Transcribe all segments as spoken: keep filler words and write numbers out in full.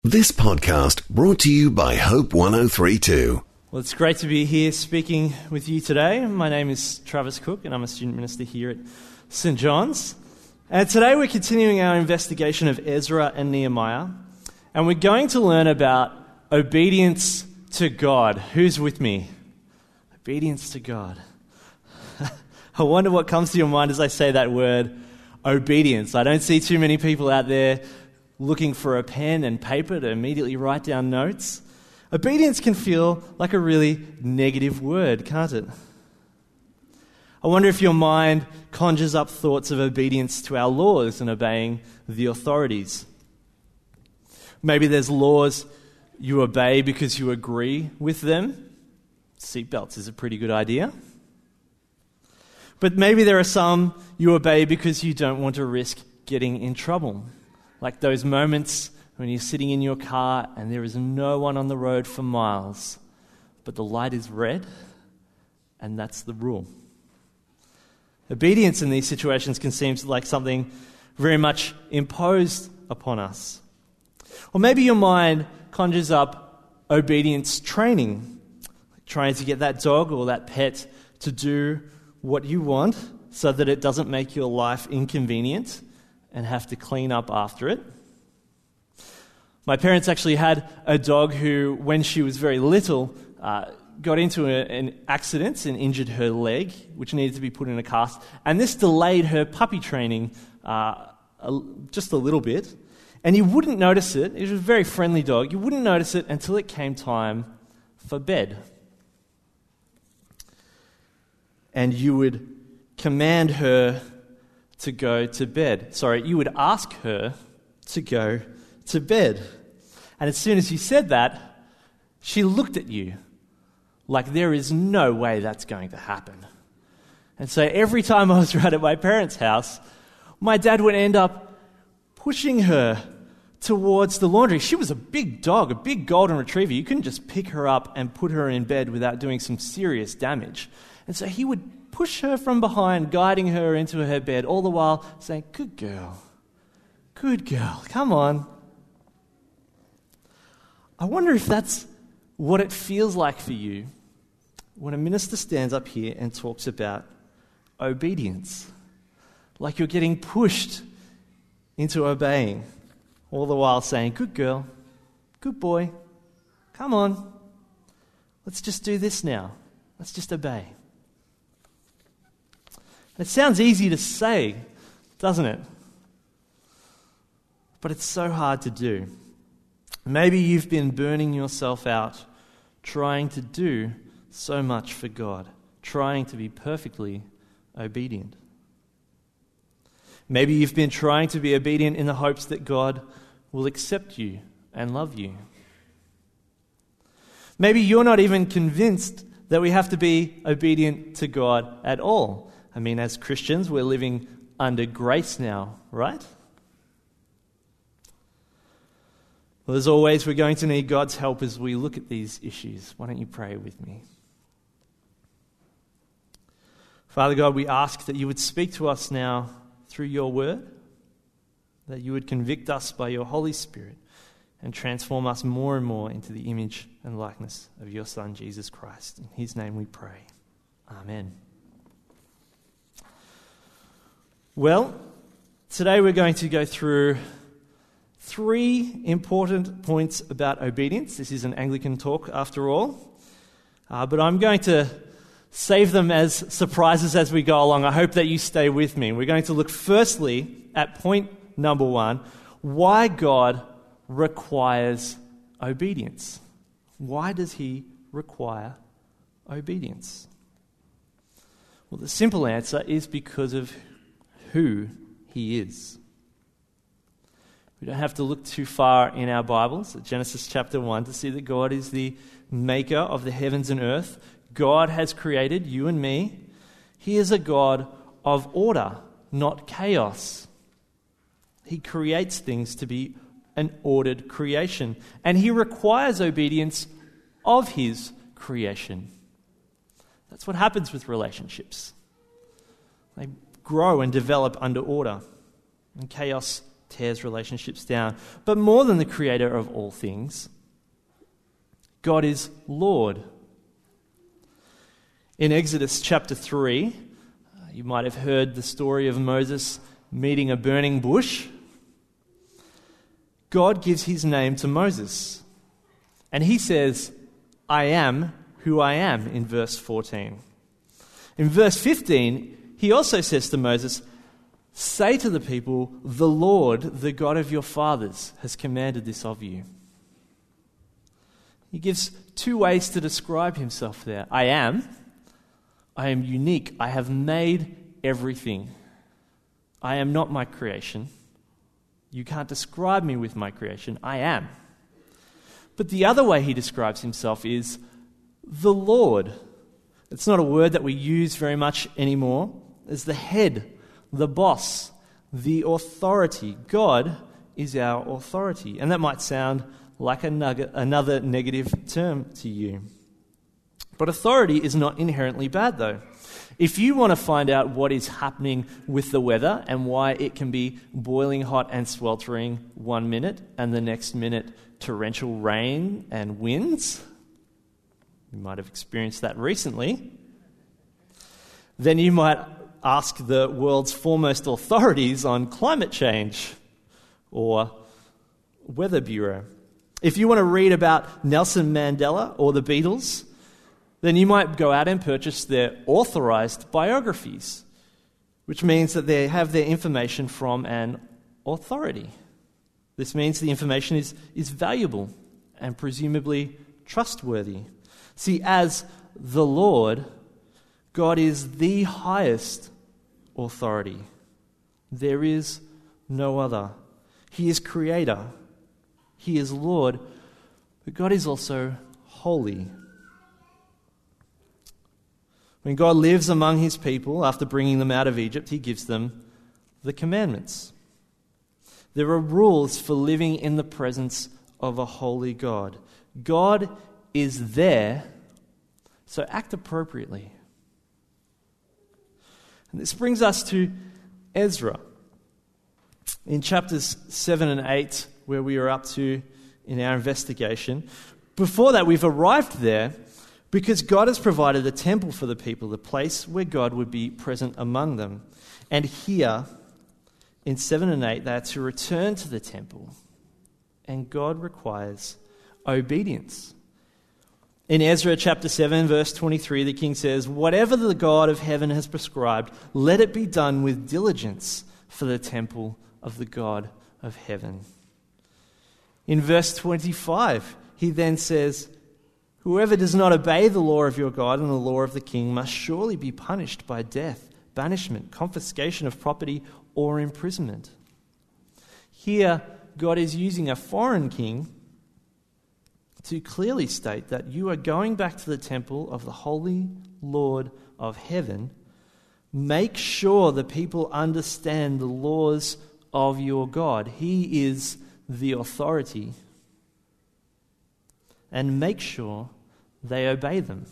This podcast brought to you by Hope one oh three point two. Well, it's great to be here speaking with you today. My name is Travis Cook, and I'm a student minister here at Saint John's. And today we're continuing our investigation of Ezra and Nehemiah, and we're going to learn about obedience to God. Who's with me? Obedience to God. I wonder what comes to your mind as I say that word, obedience. I don't see too many people out there looking for a pen and paper to immediately write down notes. Obedience can feel like a really negative word, can't it? I wonder if your mind conjures up thoughts of obedience to our laws and obeying the authorities. Maybe there's laws you obey because you agree with them. Seatbelts is a pretty good idea. But maybe there are some you obey because you don't want to risk getting in trouble. Like those moments when you're sitting in your car and there is no one on the road for miles, but the light is red, and that's the rule. Obedience in these situations can seem like something very much imposed upon us. Or maybe your mind conjures up obedience training, trying to get that dog or that pet to do what you want so that it doesn't make your life inconvenient and have to clean up after it. My parents actually had a dog who, when she was very little, uh, got into a, an accident and injured her leg, which needed to be put in a cast. And this delayed her puppy training uh, a, just a little bit. And you wouldn't notice it. It was a very friendly dog. You wouldn't notice it until it came time for bed. And you would command her to go to bed. Sorry, you would ask her to go to bed. And as soon as you said that, she looked at you like there is no way that's going to happen. And so every time I was around at my parents' house, my dad would end up pushing her towards the laundry. She was a big dog, a big golden retriever. You couldn't just pick her up and put her in bed without doing some serious damage. And so he would push her from behind, guiding her into her bed, all the while saying, "Good girl, good girl, come on." I wonder if that's what it feels like for you when a minister stands up here and talks about obedience. Like you're getting pushed into obeying, all the while saying, "Good girl, good boy, come on, let's just do this now. Let's just obey." It sounds easy to say, doesn't it? But it's so hard to do. Maybe you've been burning yourself out trying to do so much for God, trying to be perfectly obedient. Maybe you've been trying to be obedient in the hopes that God will accept you and love you. Maybe you're not even convinced that we have to be obedient to God at all. I mean, as Christians, we're living under grace now, right? Well, as always, we're going to need God's help as we look at these issues. Why don't you pray with me? Father God, we ask that you would speak to us now through your word, that you would convict us by your Holy Spirit and transform us more and more into the image and likeness of your Son, Jesus Christ. In his name we pray. Amen. Well, today we're going to go through three important points about obedience. This is an Anglican talk after all, uh, but I'm going to save them as surprises as we go along. I hope that you stay with me. We're going to look firstly at point number one, why God requires obedience. Why does he require obedience? Well, the simple answer is because of who he is. We don't have to look too far in our Bibles at Genesis chapter one to see that God is the maker of the heavens and earth. God has created you and me. He is a God of order, not chaos. He creates things to be an ordered creation, and he requires obedience of his creation. That's what happens with relationships. They grow and develop under order, and chaos tears relationships down. But more than the creator of all things, God is Lord. In Exodus chapter three, you might have heard the story of Moses meeting a burning bush. God gives his name to Moses, and he says, I am who I am, in verse fourteen. In verse fifteen, he also says to Moses, say to the people, the Lord, the God of your fathers, has commanded this of you. He gives two ways to describe himself there. I am. I am unique. I have made everything. I am not my creation. You can't describe me with my creation. I am. But the other way he describes himself is the Lord. It's not a word that we use very much anymore. It's the head, the boss, the authority. God is our authority. And that might sound like a nugget, another negative term to you. But authority is not inherently bad, though. If you want to find out what is happening with the weather and why it can be boiling hot and sweltering one minute and the next minute torrential rain and winds, you might have experienced that recently, then you might ask the world's foremost authorities on climate change or Weather Bureau. If you want to read about Nelson Mandela or the Beatles, then you might go out and purchase their authorized biographies, which means that they have their information from an authority. This means the information is, is valuable and presumably trustworthy. See, as the Lord, God is the highest authority. There is no other. He is creator. He is Lord. But God is also holy. When God lives among his people after bringing them out of Egypt, he gives them the commandments. There are rules for living in the presence of a holy God. God is there, so act appropriately. And this brings us to Ezra. In chapters seven and eight, where we are up to in our investigation, before that we've arrived there because God has provided a temple for the people, the place where God would be present among them. And here, in seven and eight, they are to return to the temple. And God requires obedience. In Ezra chapter seven, verse twenty-three, the king says, whatever the God of heaven has prescribed, let it be done with diligence for the temple of the God of heaven. In verse twenty-five, he then says, whoever does not obey the law of your God and the law of the king must surely be punished by death, banishment, confiscation of property, or imprisonment. Here, God is using a foreign king to clearly state that you are going back to the temple of the Holy Lord of heaven. Make sure the people understand the laws of your God. He is the authority. And make sure they obey them.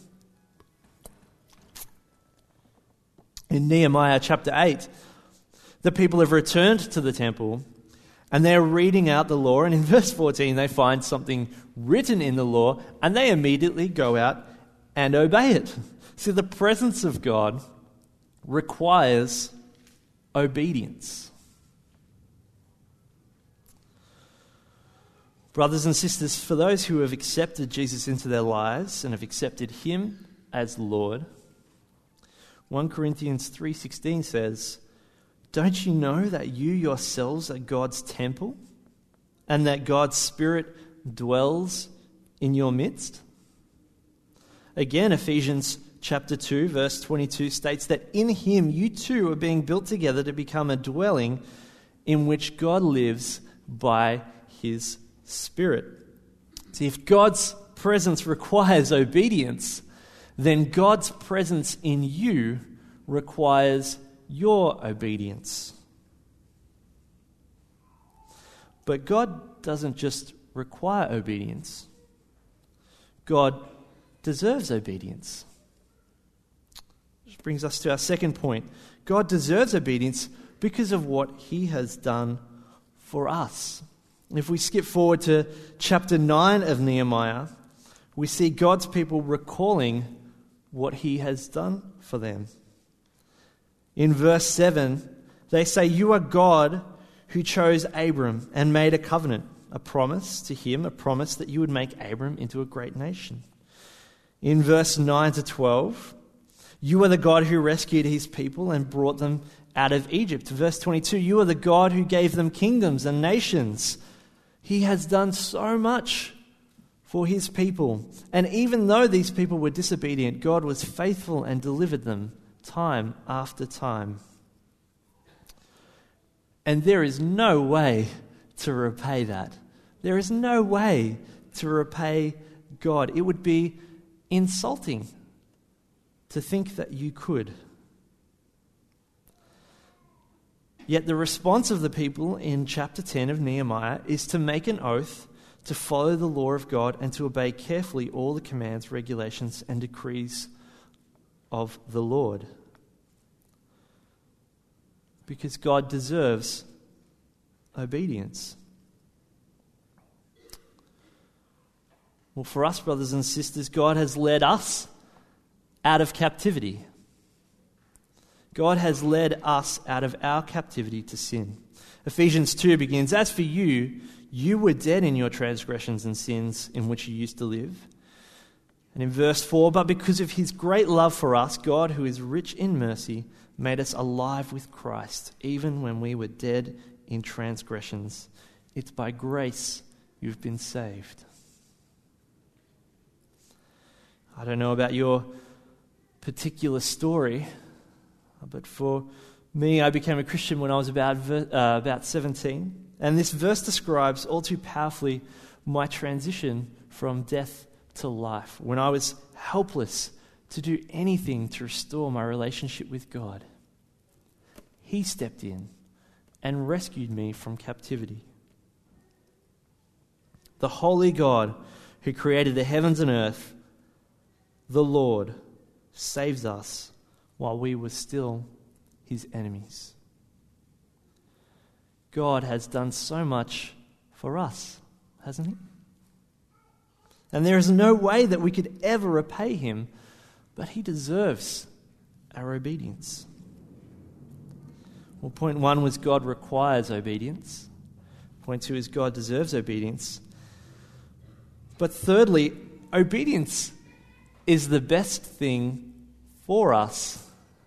In Nehemiah chapter eight, the people have returned to the temple and they're reading out the law, and in verse fourteen they find something written in the law and they immediately go out and obey it. See, the presence of God requires obedience. Brothers and sisters, for those who have accepted Jesus into their lives and have accepted him as Lord, First Corinthians three sixteen says, don't you know that you yourselves are God's temple and that God's Spirit dwells in your midst? Again, Ephesians chapter two, verse twenty-two states that in him you too are being built together to become a dwelling in which God lives by his Spirit. See, if God's presence requires obedience, then God's presence in you requires your obedience. But God doesn't just require obedience. God deserves obedience. Which brings us to our second point. God deserves obedience because of what he has done for us. If we skip forward to chapter nine of Nehemiah, we see God's people recalling what he has done for them. In verse seven, they say, "You are God who chose Abram and made a covenant, a promise to him, a promise that you would make Abram into a great nation." In verse nine to twelve, "You are the God who rescued his people and brought them out of Egypt." Verse twenty-two, "You are the God who gave them kingdoms and nations." He has done so much for his people. And even though these people were disobedient, God was faithful and delivered them time after time. And there is no way to repay that. There is no way to repay God. It would be insulting to think that you could. Yet the response of the people in chapter ten of Nehemiah is to make an oath to follow the law of God and to obey carefully all the commands, regulations, and decrees of the Lord. Because God deserves obedience. Well, for us, brothers and sisters, God has led us out of captivity. God has led us out of our captivity to sin. Ephesians two begins, "As for you, you were dead in your transgressions and sins in which you used to live." And in verse four, "But because of his great love for us, God, who is rich in mercy, made us alive with Christ, even when we were dead in transgressions. It's by grace you've been saved." I don't know about your particular story, but for me, I became a Christian when I was about uh, about seventeen. And this verse describes all too powerfully my transition from death to life, when I was helpless to do anything to restore my relationship with God. He stepped in and rescued me from captivity. The holy God who created the heavens and earth, the Lord, saves us while we were still his enemies. God has done so much for us, hasn't he? And there is no way that we could ever repay him, but he deserves our obedience. Well, point one was God requires obedience. Point two is God deserves obedience. But thirdly, obedience is the best thing for us.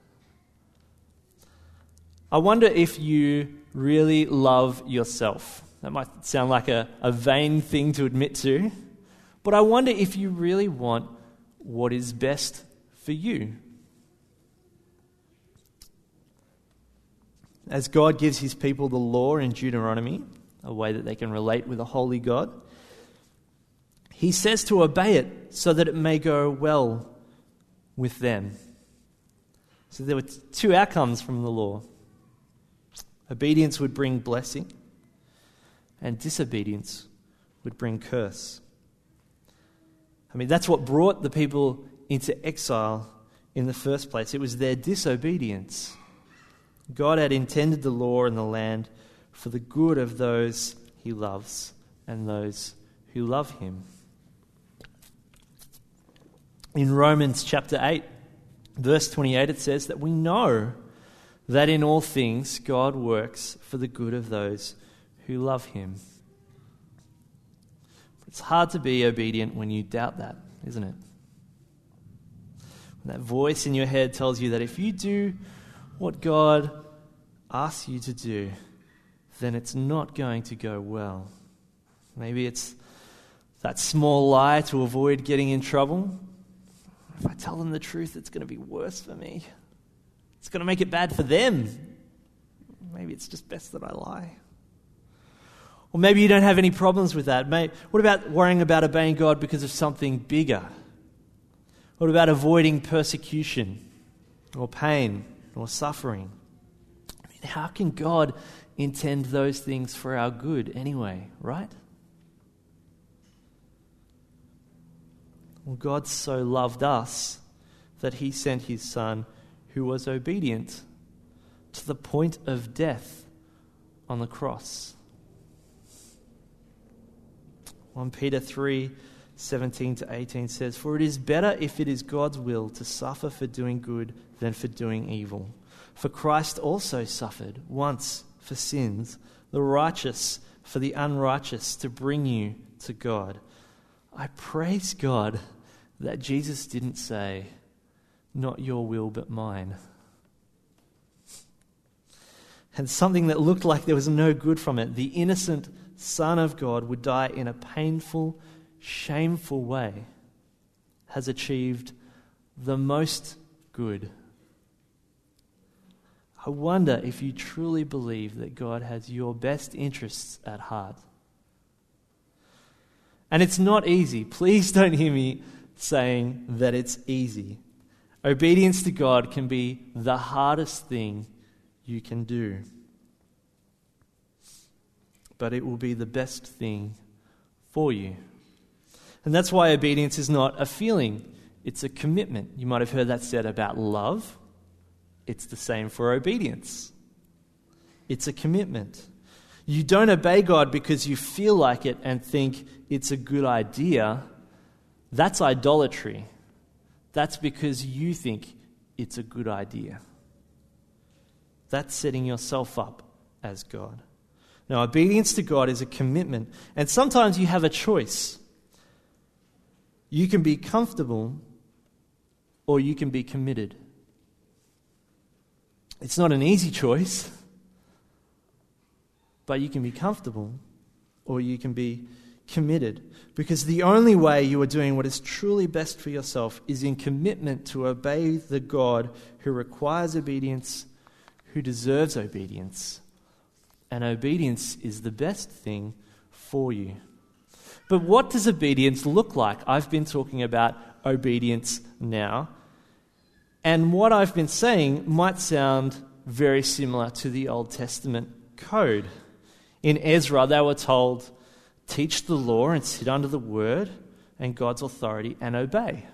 I wonder if you really love yourself. That might sound like a, a vain thing to admit to, but I wonder if you really want what is best for you. As God gives his people the law in Deuteronomy, a way that they can relate with a holy God, he says to obey it so that it may go well with them. So there were two outcomes from the law. Obedience would bring blessing, and disobedience would bring curse. I mean, that's what brought the people into exile in the first place. It was their disobedience. God had intended the law and the land for the good of those he loves and those who love him. In Romans chapter eight, verse twenty-eight, it says that we know that in all things God works for the good of those who love him. It's hard to be obedient when you doubt that, isn't it? When that voice in your head tells you that if you do what God asks you to do, then it's not going to go well. Maybe it's that small lie to avoid getting in trouble. If I tell them the truth, it's going to be worse for me. It's going to make it bad for them. Maybe it's just best that I lie. Or maybe you don't have any problems with that. What about worrying about obeying God because of something bigger? What about avoiding persecution or pain or suffering? I mean, how can God intend those things for our good anyway, right? Well, God so loved us that he sent his Son, who was obedient to the point of death on the cross. First Peter three, seventeen to eighteen says, "For it is better if it is God's will to suffer for doing good than for doing evil. For Christ also suffered once for sins, the righteous for the unrighteous, to bring you to God." I praise God that Jesus didn't say, "Not your will, but mine." And something that looked like there was no good from it, the innocent Son of God would die in a painful, shameful way, has achieved the most good. I wonder if you truly believe that God has your best interests at heart. And it's not easy. Please don't hear me saying that it's easy. Obedience to God can be the hardest thing you can do. But it will be the best thing for you. And that's why obedience is not a feeling, it's a commitment. You might have heard that said about love. It's the same for obedience. It's a commitment. You don't obey God because you feel like it and think it's a good idea. That's idolatry. That's because you think it's a good idea. That's setting yourself up as God. Now, obedience to God is a commitment, and sometimes you have a choice. You can be comfortable or you can be committed. It's not an easy choice, but you can be comfortable or you can be committed, because the only way you are doing what is truly best for yourself is in commitment to obey the God who requires obedience, who deserves obedience, and obedience is the best thing for you. But what does obedience look like? I've been talking about obedience now, and what I've been saying might sound very similar to the Old Testament code. In Ezra, they were told, teach the law and sit under the word and God's authority and obey.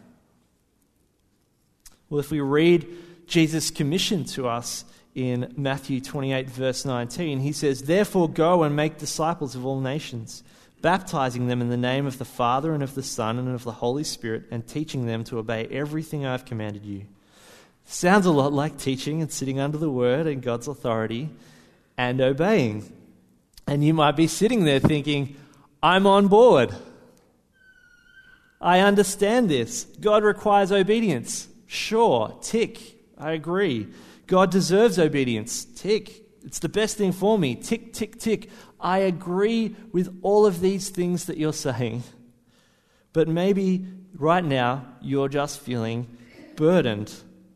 Well, if we read Jesus' commission to us in Matthew twenty-eight, verse nineteen, he says, "Therefore go and make disciples of all nations, baptizing them in the name of the Father and of the Son and of the Holy Spirit, and teaching them to obey everything I have commanded you." Sounds a lot like teaching and sitting under the word and God's authority and obeying. And you might be sitting there thinking, I'm on board. I understand this. God requires obedience. Sure, tick. I agree. God deserves obedience. Tick. It's the best thing for me. Tick, tick, tick. I agree with all of these things that you're saying. But maybe right now you're just feeling burdened.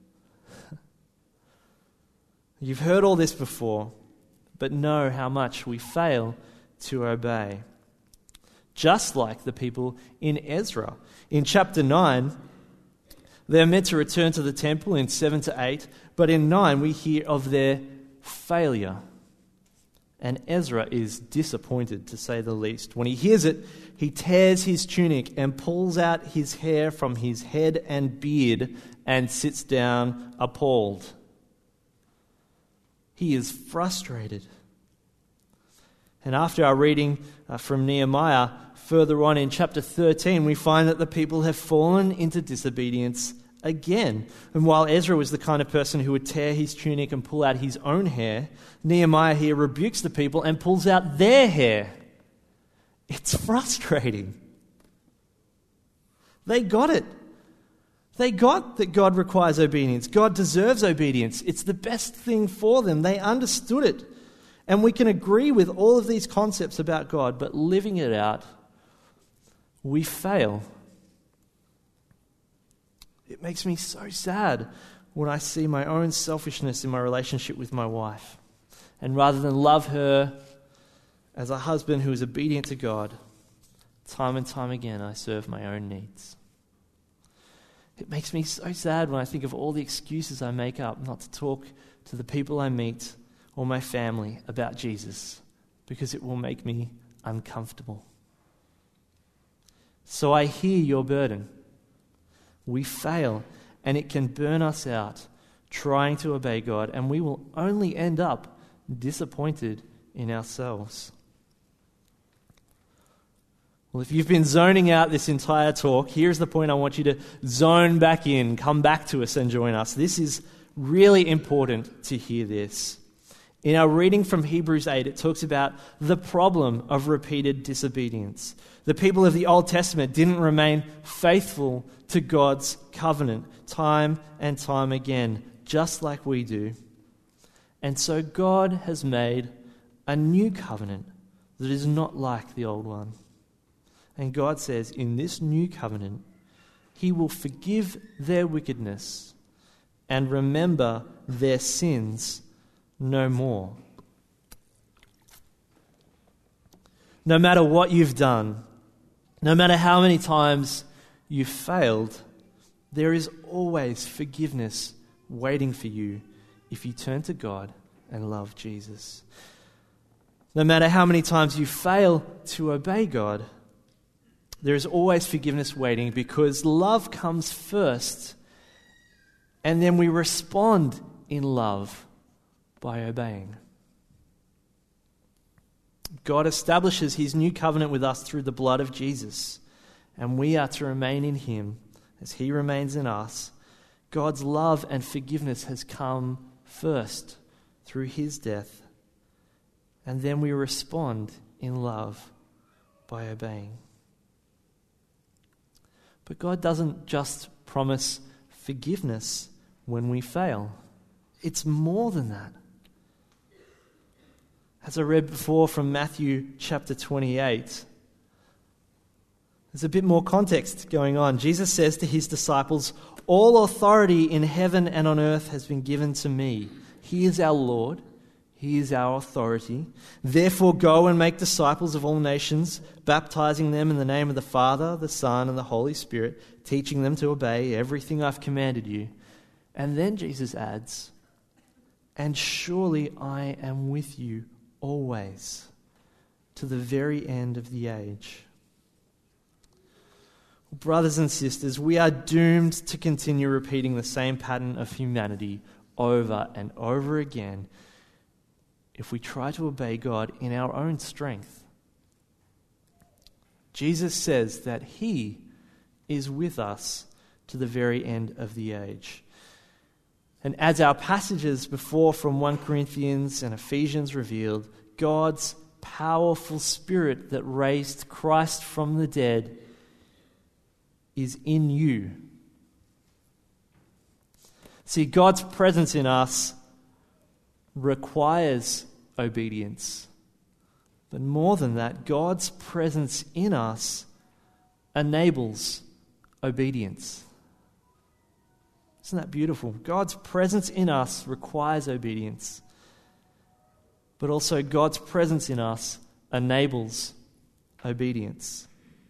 You've heard all this before, but know how much we fail to obey. Just like the people in Ezra. In chapter nine, they're meant to return to the temple in seven to eight, but in nine we hear of their failure. And Ezra is disappointed, to say the least. When he hears it, he tears his tunic and pulls out his hair from his head and beard and sits down appalled. He is frustrated. And after our reading uh, from Nehemiah, further on in chapter thirteen, we find that the people have fallen into disobedience again. And while Ezra was the kind of person who would tear his tunic and pull out his own hair, Nehemiah here rebukes the people and pulls out their hair. It's frustrating. They got it. They got that God requires obedience. God deserves obedience. It's the best thing for them. They understood it. And we can agree with all of these concepts about God, but living it out, we fail. It makes me so sad when I see my own selfishness in my relationship with my wife. And rather than love her as a husband who is obedient to God, time and time again I serve my own needs. It makes me so sad when I think of all the excuses I make up not to talk to the people I meet or my family about Jesus, because it will make me uncomfortable. So I hear your burden. We fail, and it can burn us out trying to obey God, and we will only end up disappointed in ourselves. Well, if you've been zoning out this entire talk, here's the point I want you to zone back in, come back to us and join us. This is really important to hear this. In our reading from Hebrews eight, it talks about the problem of repeated disobedience. The people of the Old Testament didn't remain faithful to God's covenant time and time again, just like we do. And so God has made a new covenant that is not like the old one. And God says in this new covenant, He will forgive their wickedness and remember their sins no more. No matter what you've done, no matter how many times you've failed, there is always forgiveness waiting for you if you turn to God and love Jesus. No matter how many times you fail to obey God, there is always forgiveness waiting, because love comes first, and then we respond in love by obeying. God establishes His new covenant with us through the blood of Jesus, and we are to remain in Him as He remains in us. God's love and forgiveness has come first through His death, and then we respond in love by obeying. But God doesn't just promise forgiveness when we fail. It's more than that. As I read before from Matthew chapter twenty-eight, there's a bit more context going on. Jesus says to His disciples, "All authority in heaven and on earth has been given to me." He is our Lord. He is our authority. "Therefore go and make disciples of all nations, baptizing them in the name of the Father, the Son, and the Holy Spirit, teaching them to obey everything I've commanded you." And then Jesus adds, "And surely I am with you always, to the very end of the age." Brothers and sisters, we are doomed to continue repeating the same pattern of humanity over and over again if we try to obey God in our own strength. Jesus says that He is with us to the very end of the age. And as our passages before from First Corinthians and Ephesians revealed, God's powerful Spirit that raised Christ from the dead is in you. See, God's presence in us requires obedience. But more than that, God's presence in us enables obedience. Isn't that beautiful? God's presence in us requires obedience. But also God's presence in us enables obedience.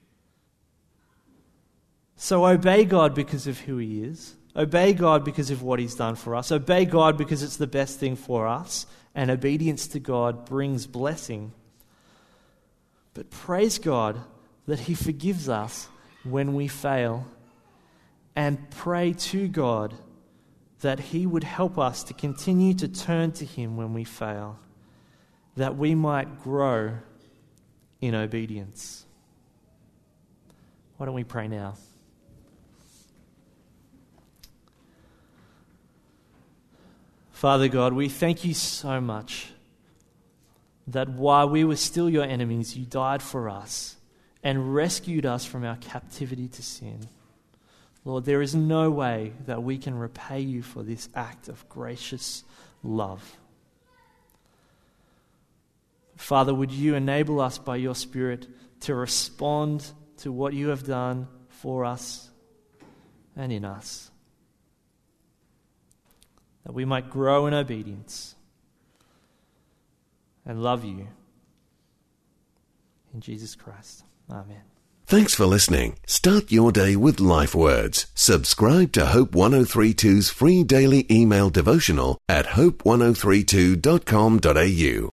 So obey God because of who He is. Obey God because of what He's done for us. Obey God because it's the best thing for us. And obedience to God brings blessing. But praise God that He forgives us when we fail. And pray to God that He would help us to continue to turn to Him when we fail, that we might grow in obedience. Why don't we pray now? Father God, we thank You so much that while we were still Your enemies, You died for us and rescued us from our captivity to sin. Lord, there is no way that we can repay You for this act of gracious love. Father, would You enable us by Your Spirit to respond to what You have done for us and in us, that we might grow in obedience and love You. In Jesus Christ. Amen. Thanks for listening. Start your day with Life Words. Subscribe to Hope ten thirty-two's free daily email devotional at hope ten thirty-two dot com dot a u.